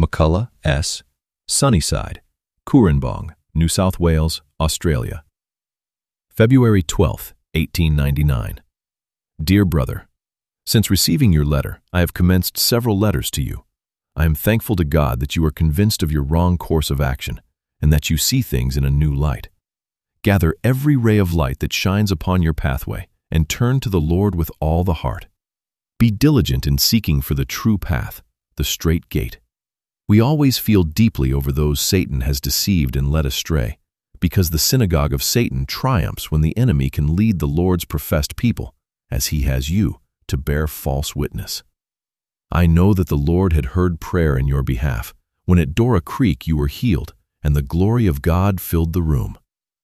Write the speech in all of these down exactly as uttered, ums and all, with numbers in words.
McCullough, S. Sunnyside, Cooranbong, New South Wales, Australia. February twelfth, eighteen ninety-nine. Dear brother, since receiving your letter, I have commenced several letters to you. I am thankful to God that you are convinced of your wrong course of action and that you see things in a new light. Gather every ray of light that shines upon your pathway and turn to the Lord with all the heart. Be diligent in seeking for the true path, the straight gate. We always feel deeply over those Satan has deceived and led astray, because the synagogue of Satan triumphs when the enemy can lead the Lord's professed people, as he has you, to bear false witness. I know that the Lord had heard prayer in your behalf, when at Dora Creek you were healed, and the glory of God filled the room.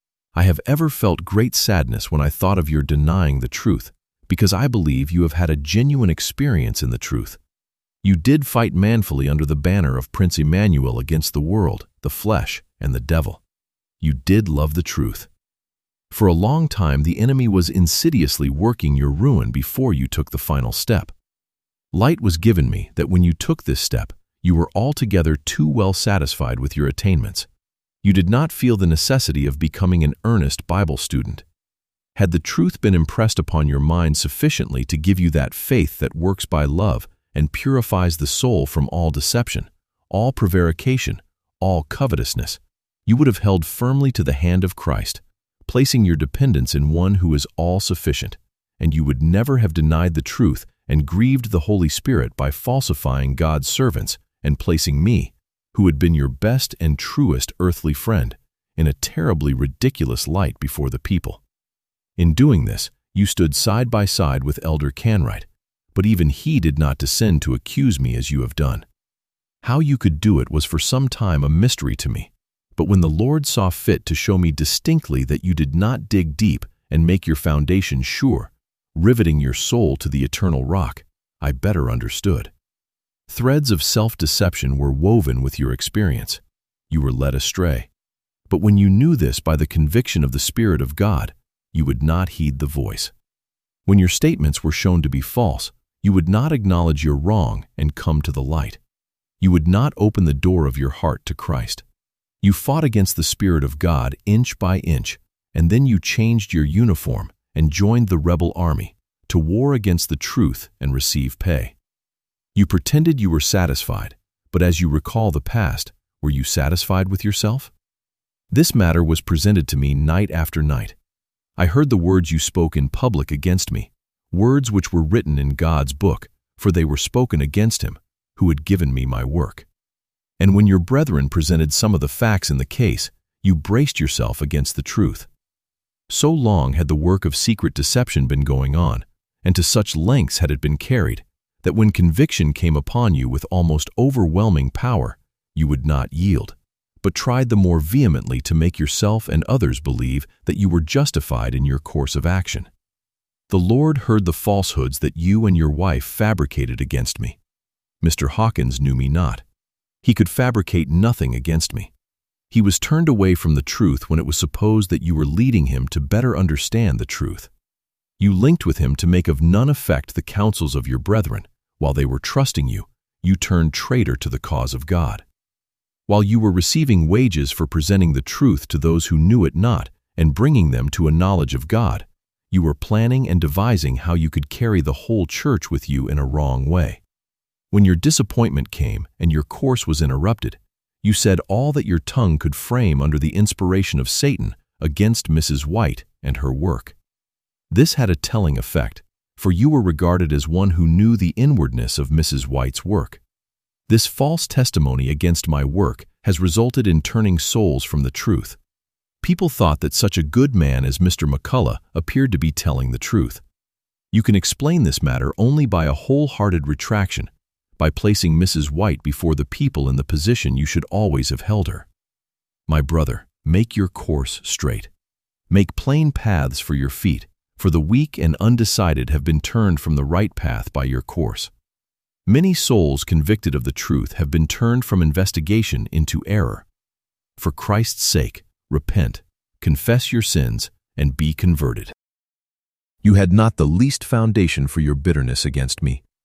I have ever felt great sadness when I thought of your denying the truth, because I believe you have had a genuine experience in the truth. You did fight manfully under the banner of Prince Emmanuel against the world, the flesh, and the devil. You did love the truth. For a long time, the enemy was insidiously working your ruin before you took the final step. Light was given me that when you took this step, you were altogether too well satisfied with your attainments. You did not feel the necessity of becoming an earnest Bible student. Had the truth been impressed upon your mind sufficiently to give you that faith that works by love and purifies the soul from all deception, all prevarication, all covetousness, you would have held firmly to the hand of Christ, placing your dependence in one who is all-sufficient, and you would never have denied the truth and grieved the Holy Spirit by falsifying God's servants and placing me, who had been your best and truest earthly friend, in a terribly ridiculous light before the people. In doing this, you stood side by side with Elder Canright, but even he did not descend to accuse me as you have done. How you could do it was for some time a mystery to me, but when the Lord saw fit to show me distinctly that you did not dig deep and make your foundation sure, riveting your soul to the eternal rock, I better understood. Threads of self-deception were woven with your experience. You were led astray. But when you knew this by the conviction of the Spirit of God, you would not heed the voice. When your statements were shown to be false, you would not acknowledge your wrong and come to the light. You would not open the door of your heart to Christ. You fought against the Spirit of God inch by inch, and then you changed your uniform and joined the rebel army to war against the truth and receive pay. You pretended you were satisfied, but as you recall the past, were you satisfied with yourself? This matter was presented to me night after night. I heard the words you spoke in public against me, words which were written in God's book, for they were spoken against him, who had given me my work. And when your brethren presented some of the facts in the case, you braced yourself against the truth. So long had the work of secret deception been going on, and to such lengths had it been carried, that when conviction came upon you with almost overwhelming power, you would not yield, but tried the more vehemently to make yourself and others believe that you were justified in your course of action. The Lord heard the falsehoods that you and your wife fabricated against me. Mister Hawkins knew me not. He could fabricate nothing against me. He was turned away from the truth when it was supposed that you were leading him to better understand the truth. You linked with him to make of none effect the counsels of your brethren. While they were trusting you, you turned traitor to the cause of God. While you were receiving wages for presenting the truth to those who knew it not and bringing them to a knowledge of God, you were planning and devising how you could carry the whole church with you in a wrong way. When your disappointment came and your course was interrupted, you said all that your tongue could frame under the inspiration of Satan against Missus White and her work. This had a telling effect, for you were regarded as one who knew the inwardness of Missus White's work. This false testimony against my work has resulted in turning souls from the truth. People thought that such a good man as Mister McCullough appeared to be telling the truth. You can explain this matter only by a wholehearted retraction, by placing Missus White before the people in the position you should always have held her. My brother, make your course straight. Make plain paths for your feet, for the weak and undecided have been turned from the right path by your course. Many souls convicted of the truth have been turned from investigation into error. For Christ's sake, repent, confess your sins, and be converted. You had not the least foundation for your bitterness against me.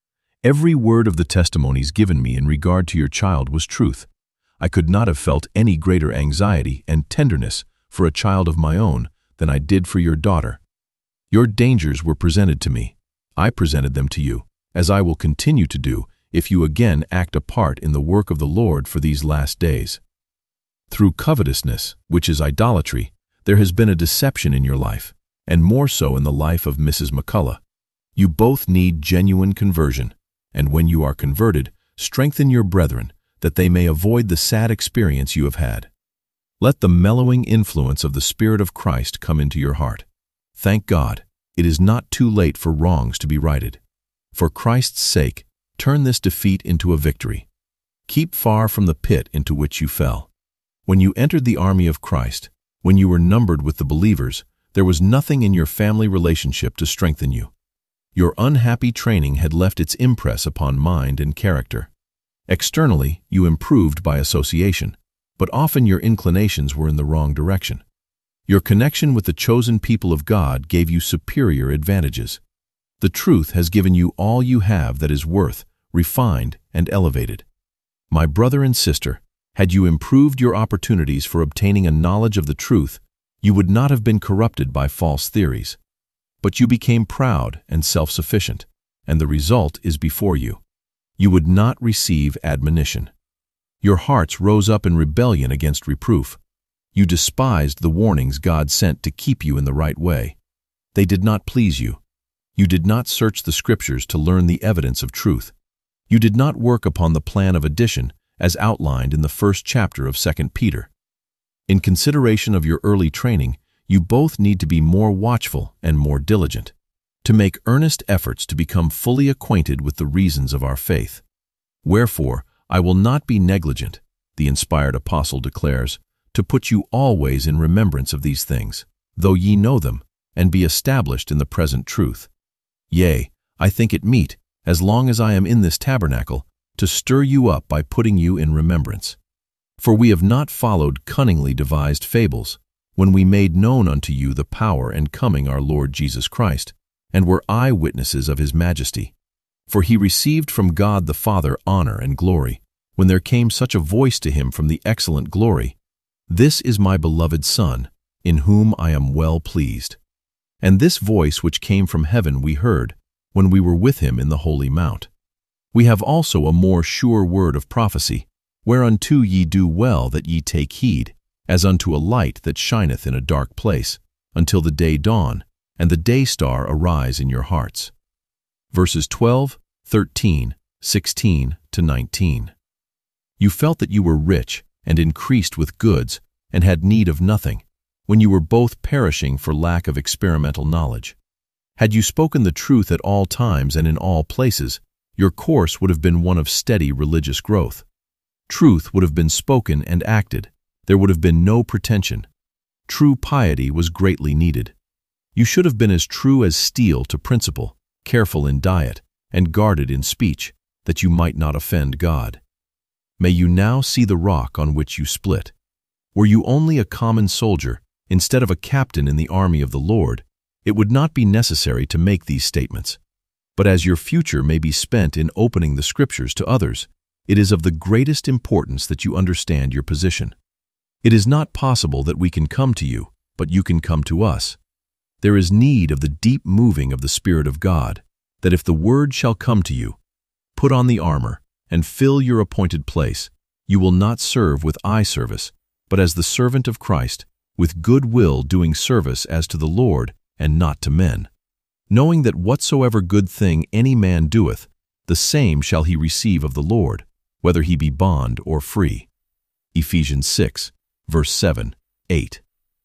Every word of the testimonies given me in regard to your child was truth. I could not have felt any greater anxiety and tenderness for a child of my own than I did for your daughter. Your dangers were presented to me. I presented them to you, as I will continue to do if you again act a part in the work of the Lord for these last days. Through covetousness, which is idolatry, there has been a deception in your life, and more so in the life of Missus McCullough. You both need genuine conversion, and when you are converted, strengthen your brethren, that they may avoid the sad experience you have had. Let the mellowing influence of the Spirit of Christ come into your heart. Thank God, it is not too late for wrongs to be righted. For Christ's sake, turn this defeat into a victory. Keep far from the pit into which you fell. When you entered the army of Christ, when you were numbered with the believers, there was nothing in your family relationship to strengthen you. Your unhappy training had left its impress upon mind and character. Externally, you improved by association, but often your inclinations were in the wrong direction. Your connection with the chosen people of God gave you superior advantages. The truth has given you all you have that is worth, refined, and elevated. My brother and sister, had you improved your opportunities for obtaining a knowledge of the truth, you would not have been corrupted by false theories. But you became proud and self-sufficient, and the result is before you. You would not receive admonition. Your hearts rose up in rebellion against reproof. You despised the warnings God sent to keep you in the right way. They did not please you. You did not search the Scriptures to learn the evidence of truth. You did not work upon the plan of addition as outlined in the first chapter of Second Peter. In consideration of your early training, you both need to be more watchful and more diligent, to make earnest efforts to become fully acquainted with the reasons of our faith. Wherefore, I will not be negligent, the inspired apostle declares, to put you always in remembrance of these things, though ye know them, and be established in the present truth. Yea, I think it meet, as long as I am in this tabernacle, to stir you up by putting you in remembrance. For we have not followed cunningly devised fables, when we made known unto you the power and coming our Lord Jesus Christ, and were eye-witnesses of his majesty. For he received from God the Father honor and glory, when there came such a voice to him from the excellent glory, This is my beloved Son, in whom I am well pleased. And this voice which came from heaven we heard, when we were with him in the holy mount. We have also a more sure word of prophecy, whereunto ye do well that ye take heed, as unto a light that shineth in a dark place, until the day dawn, and the day star arise in your hearts. Verses twelve, thirteen, sixteen to nineteen. You felt that you were rich and increased with goods, and had need of nothing, when you were both perishing for lack of experimental knowledge. Had you spoken the truth at all times and in all places, your course would have been one of steady religious growth. Truth would have been spoken and acted. There would have been no pretension. True piety was greatly needed. You should have been as true as steel to principle, careful in diet, and guarded in speech, that you might not offend God. May you now see the rock on which you split. Were you only a common soldier, instead of a captain in the army of the Lord, it would not be necessary to make these statements. But as your future may be spent in opening the Scriptures to others, it is of the greatest importance that you understand your position. It is not possible that we can come to you, but you can come to us. There is need of the deep moving of the Spirit of God, that if the word shall come to you, put on the armor, and fill your appointed place, you will not serve with eye service, but as the servant of Christ, with good will doing service as to the Lord, and not to men, knowing that whatsoever good thing any man doeth, the same shall he receive of the Lord, whether he be bond or free. Ephesians six, verse seven, eight.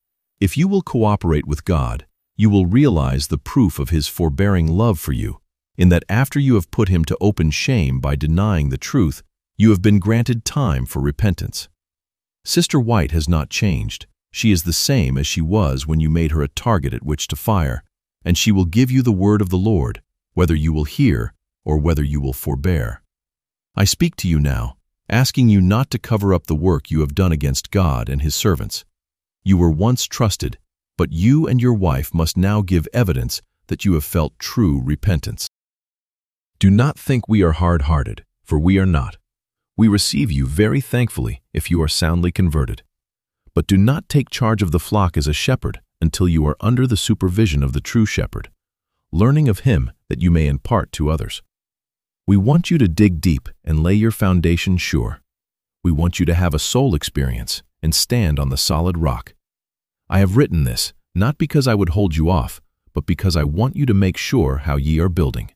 If you will cooperate with God, you will realize the proof of his forbearing love for you, in that after you have put him to open shame by denying the truth, you have been granted time for repentance. Sister White has not changed. She is the same as she was when you made her a target at which to fire, and she will give you the word of the Lord, whether you will hear or whether you will forbear. I speak to you now, asking you not to cover up the work you have done against God and his servants. You were once trusted, but you and your wife must now give evidence that you have felt true repentance. Do not think we are hard-hearted, for we are not. We receive you very thankfully if you are soundly converted. But do not take charge of the flock as a shepherd until you are under the supervision of the true shepherd, learning of him that you may impart to others. We want you to dig deep and lay your foundation sure. We want you to have a soul experience and stand on the solid rock. I have written this, not because I would hold you off, but because I want you to make sure how ye are building.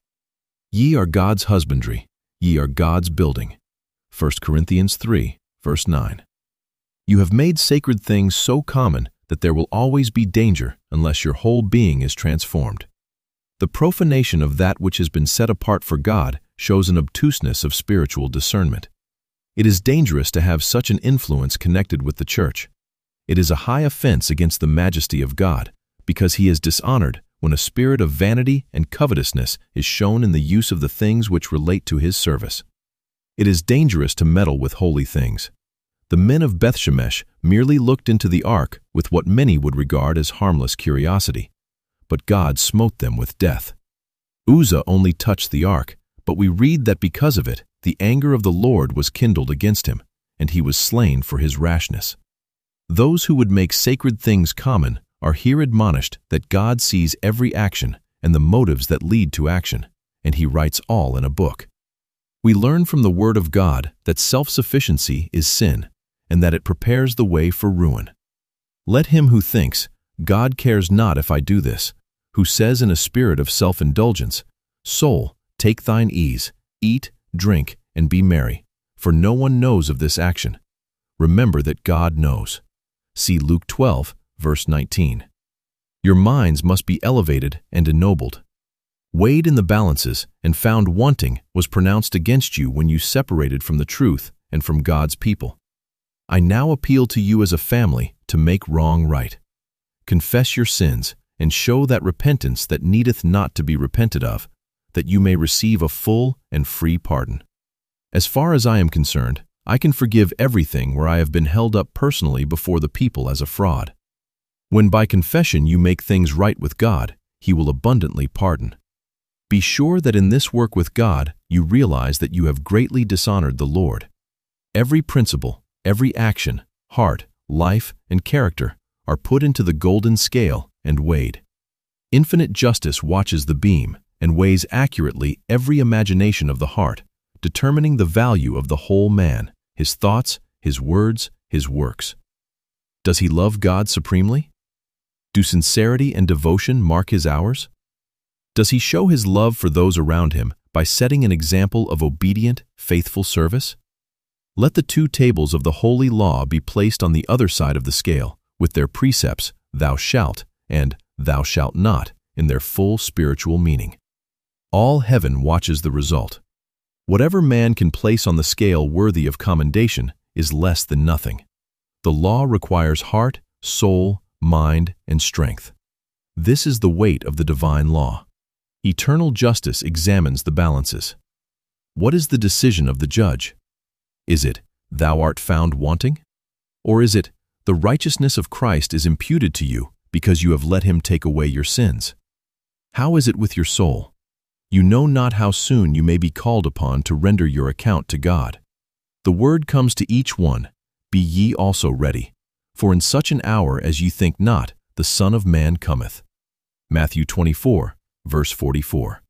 Ye are God's husbandry, ye are God's building. First Corinthians three, verse nine. You have made sacred things so common that there will always be danger unless your whole being is transformed. The profanation of that which has been set apart for God shows an obtuseness of spiritual discernment. It is dangerous to have such an influence connected with the church. It is a high offense against the majesty of God, because he is dishonored when a spirit of vanity and covetousness is shown in the use of the things which relate to his service. It is dangerous to meddle with holy things. The men of Bethshemesh merely looked into the ark with what many would regard as harmless curiosity, but God smote them with death. Uzzah only touched the ark, but we read that because of it, the anger of the Lord was kindled against him, and he was slain for his rashness. Those who would make sacred things common are here admonished that God sees every action and the motives that lead to action, and he writes all in a book. We learn from the Word of God that self-sufficiency is sin, and that it prepares the way for ruin. Let him who thinks, God cares not if I do this, who says in a spirit of self-indulgence, Soul, take thine ease, eat, drink, and be merry, for no one knows of this action. Remember that God knows. See Luke twelve, verse nineteen. Your minds must be elevated and ennobled. Weighed in the balances and found wanting was pronounced against you when you separated from the truth and from God's people. I now appeal to you as a family to make wrong right. Confess your sins and show that repentance that needeth not to be repented of, that you may receive a full and free pardon. As far as I am concerned, I can forgive everything where I have been held up personally before the people as a fraud. When by confession you make things right with God, he will abundantly pardon. Be sure that in this work with God you realize that you have greatly dishonored the Lord. Every principle, every action, heart, life, and character are put into the golden scale and weighed. Infinite justice watches the beam and weighs accurately every imagination of the heart, determining the value of the whole man, his thoughts, his words, his works. Does he love God supremely? Do sincerity and devotion mark his hours? Does he show his love for those around him by setting an example of obedient, faithful service? Let the two tables of the holy law be placed on the other side of the scale, with their precepts, thou shalt, and thou shalt not, in their full spiritual meaning. All heaven watches the result. Whatever man can place on the scale worthy of commendation is less than nothing. The law requires heart, soul, mind, and strength. This is the weight of the divine law. Eternal justice examines the balances. What is the decision of the judge? Is it, thou art found wanting? Or is it, the righteousness of Christ is imputed to you because you have let him take away your sins? How is it with your soul? You know not how soon you may be called upon to render your account to God. The word comes to each one, be ye also ready, for in such an hour as ye think not, the Son of Man cometh. Matthew twenty-four, verse forty-four.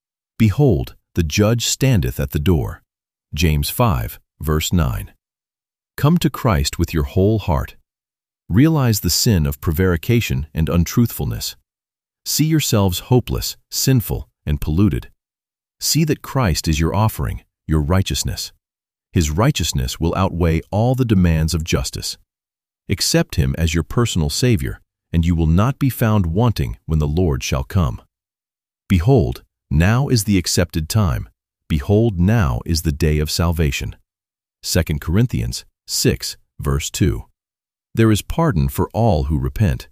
Behold, the judge standeth at the door. James five, verse nine. Come to Christ with your whole heart. Realize the sin of prevarication and untruthfulness. See yourselves hopeless, sinful, and polluted. See that Christ is your offering, your righteousness. His righteousness will outweigh all the demands of justice. Accept him as your personal Savior, and you will not be found wanting when the Lord shall come. Behold, now is the accepted time. Behold, now is the day of salvation. Second Corinthians six, verse two. There is pardon for all who repent.